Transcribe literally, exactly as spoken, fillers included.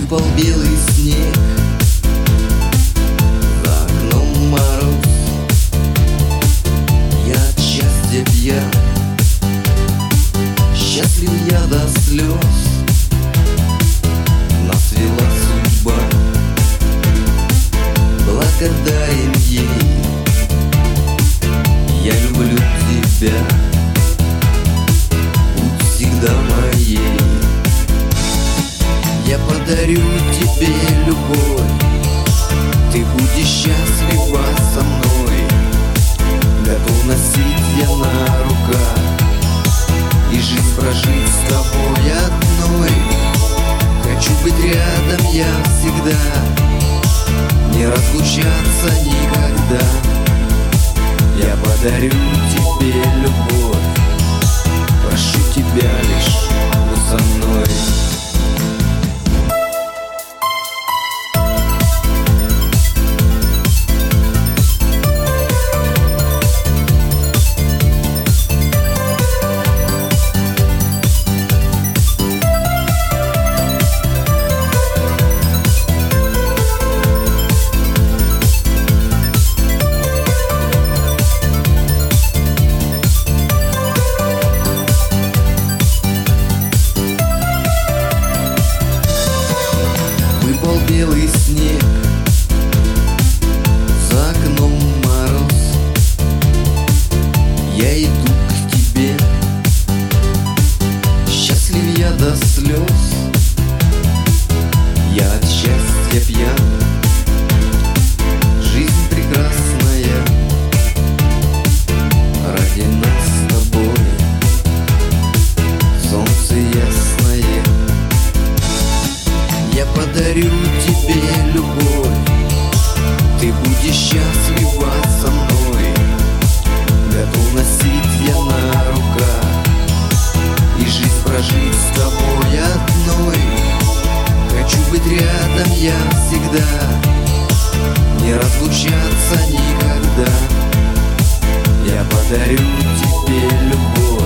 Выпал белый снег, за окном мороз. Я от счастья пьян, счастлив я до слез. Нас вела судьба, благодарен ей. Я люблю тебя, будь всегда моей. Я подарю тебе любовь, ты будешь счастлива со мной. Готов носить я на руках и жизнь прожить с тобой одной. Хочу быть рядом я всегда, не разлучаться никогда. Я подарю тебе любовь, прошу тебя лишь будь со мной. Выпал белый снег, за окном мороз. Я иду к тебе, счастлив я до слез. Я от счастья пьян, жизнь прекрасная ради нас с тобой. Солнце ясное, я подарю тебе любовь, ты будешь счастлива со мной. Готов носить я на руках и жизнь прожить с тобой одной. Хочу быть рядом я всегда, не разлучаться никогда. Я подарю тебе любовь,